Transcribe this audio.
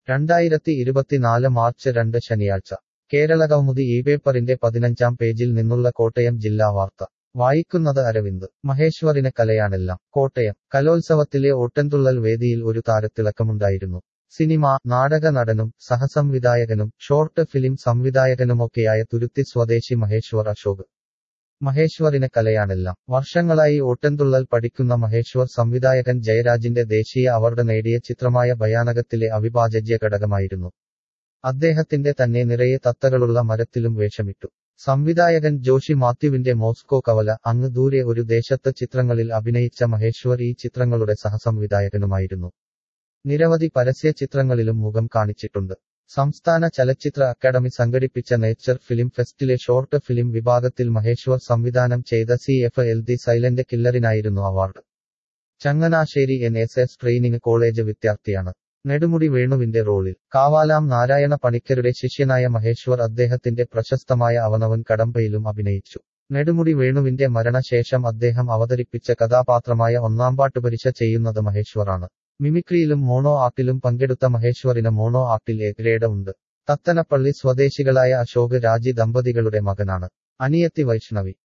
2024 March 2 ശനിയാഴ്ച കേരളകൗമുദി പേപ്പറിന്റെ 15-ാം പേജിൽ നിന്നുള്ള കോട്ടയം ജില്ലാ വാർത്ത വായിക്കുന്നത് അരവിന്ദ്. മഹേശ്വറിന് കലയാണെല്ലാം. കോട്ടയം കലോത്സവത്തിലെ ഓട്ടൻതുള്ളൽ വേദിയിൽ ഒരു താരത്തിളക്കമുണ്ടായിരുന്നു. സിനിമ, നാടക നടനും സഹസംവിധായകനും ഷോർട്ട് ഫിലിം സംവിധായകനുമൊക്കെയായ തുരുത്തി സ്വദേശി മഹേശ്വർ അശോക്. മഹേശ്വറിന് കലയാണെല്ലാം. വർഷങ്ങളായി ഓട്ടൻതുള്ളൽ പഠിക്കുന്ന മഹേശ്വർ സംവിധായകൻ ജയരാജിന്റെ ദേശീയ അവാർഡ് നേടിയ ചിത്രമായ ഭയാനകത്തിലെ അവിഭാജ്യ ഘടകമായിരുന്നു. അദ്ദേഹത്തിന്റെ തന്നെ നിറയെ തത്തകളുള്ള മരത്തിലും വേഷമിട്ടു. സംവിധായകൻ ജോഷി മാത്യുവിന്റെ മോസ്കോ കവല, അങ്ങ് ദൂരെ ഒരു ദേശത്ത് ചിത്രങ്ങളിൽ അഭിനയിച്ച മഹേശ്വർ ഈ ചിത്രങ്ങളുടെ സഹസംവിധായകനുമായിരുന്നു. നിരവധി പരസ്യ ചിത്രങ്ങളിലും മുഖം കാണിച്ചിട്ടുണ്ട്. സംസ്ഥാന ചലച്ചിത്ര അക്കാദമി സംഘടിപ്പിച്ച നേച്ചർ ഫിലിം ഫെസ്റ്റിലെ ഷോർട്ട് ഫിലിം വിഭാഗത്തിൽ മഹേശ്വർ സംവിധാനം ചെയ്ത CFL ദി സൈലന്റ് കില്ലറിനായിരുന്നു award. Changanassery NSS training college വിദ്യാർത്ഥിയാണ്. നെടുമുടി വേണുവിന്റെ റോളിൽ കാവാലാം നാരായണ പണിക്കരുടെ ശിഷ്യനായ മഹേശ്വർ അദ്ദേഹത്തിന്റെ പ്രശസ്തമായ അവനവൻ കടമ്പയിലും അഭിനയിച്ചു. നെടുമുടി വേണുവിന്റെ മരണശേഷം അദ്ദേഹം അവതരിപ്പിച്ച കഥാപാത്രമായ ഒന്നാംപാട്ടുപരീക്ഷ ചെയ്യുന്നത് മഹേശ്വറാണ്. മിമിക്രിയിലും മോണോ ആക്ടിലും പങ്കെടുത്ത മഹേശ്വറിന് മോണോ ആക്ടിൽ A ഗ്രേഡ് ഉണ്ട്. തത്തനപ്പള്ളി സ്വദേശികളായ അശോക് രാജി ദമ്പതികളുടെ മകനാണ്. അനിയത്തി വൈഷ്ണവി.